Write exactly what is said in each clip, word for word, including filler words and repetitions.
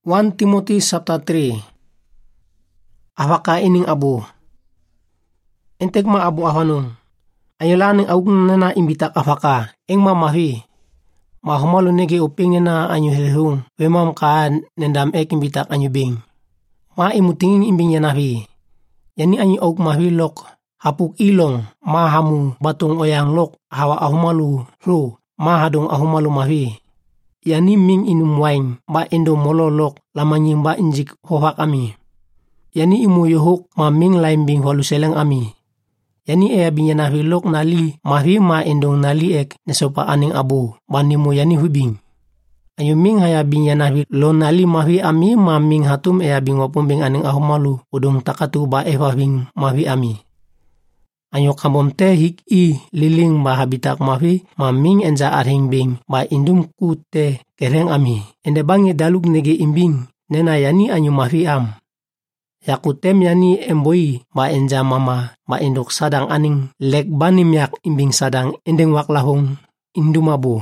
First Timothy chapter three. Afaka ining abu. Entek ma abu ahanung. Ayolaning aug na imbitak afaka. Eng mamahi. Mahumalo nege uping na anyo helhung. Wemam kaan nendam ek imbitak anyo bing. Ma imutingin imbing yanahi. Yani anyo aug mahi lok. Hapuk ilong. Mahamu batung oyang lok. Hawa ahumalu ru. Mahadong ahumalu mahi. Yani ming inum wain ba endo mololok lamanying ba injik hohak ami. Yani imu yohok ma ming laimbing walu seleng ami. Yani ea binya na hilok nali mahi ma endong nali ek nesopa aning abu banimo yani hubing. Ayo ming haya binya na lo nali mahi ami ma ming hatum ea bing wapumbing aning ahumalu udong takatu ba eva bing mahi ami. Ayo kambom te hik i liling ba habitak mahi ma ming enza arhing bing ba indum ku te kereng ami. Ende bangi daluk nege imbing nena yani anyo mahi am. Yakutem yani emboi ba enza mama ba endok sadang aning lek banim yak imbing sadang endeng waklahong indum abu.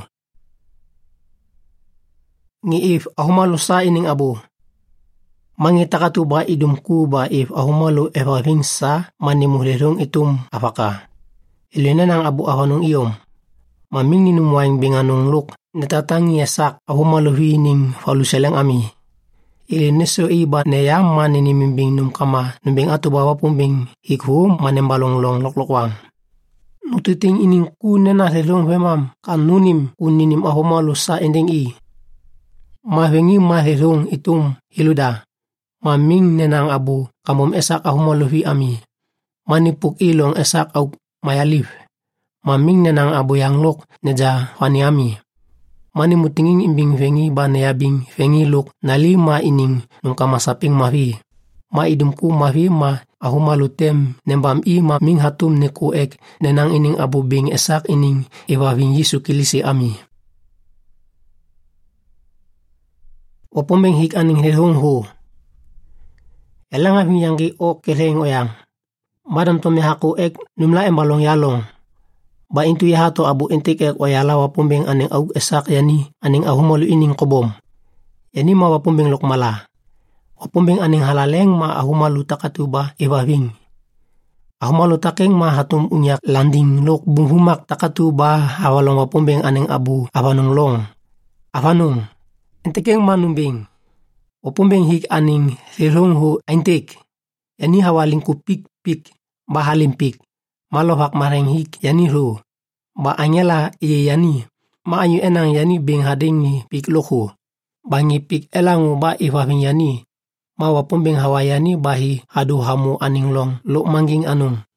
Ngiif ahumalu sa ining abu. Mangitakatu ba idumku ba if ahumalu eva ringsa manimuhlirong itum afaka. Ilina ng abu ahanong iyom. Maming ninumuaing binganong luk natatangi yasak ahumalu hining faluseleng ami. Ilineso iba neyam maninimimbing num kama numbing ato bawa pumbing hikhu manembalong long loklokwang. Nututing ining ku nenalilong vemam kanunim kuninim ahumalu sa ending i. Mahengi mahirong itum hiluda. Maming nenang abu kamom esak ahumaluhi ami. Manipuk ilong esak au mayalif. Maming nenang abu yang lok neja fani ami. Manimutinging imbing vengi ba neyabing vengi lok nalima ining nung kamasaping mahi. Maidumku mahi ma ahumalutem nembam i maming hatum neku ek nenang ining abu bing esak ining iwawing Yesu kilisi ami. Wapumbeng hik aning hehong ho. Elang abing yanggi o kereng oyang. Madam tome haku ek numla embalong yalong. Ba intu yahato abu intik ek oyala wapumbeng aning aug esak yani aning ahumalu ining kobom. Yani ma wapumbeng lokmala. Wapumbeng aning halaleng ma ahumalu takatuba iwawing. Ahumalu takeng ma hatum unyak landing lok bunghumak takatuba hawalong wapumbeng aning abu awanong long. Awanong. Intikeng manumbing. Wapumbeng hik aning hirong ho aintik. Yani hawaling ku pik pik bahalimpik. Malohak mareng hik yani ho. Ba anyela iye yani. Ma anyu enang yani bing hadingi pik loko. Bangi pik elangu ba iwawing yani. Ma wapumbeng hawayani bahi hadu hamu aning long lo mangging anung.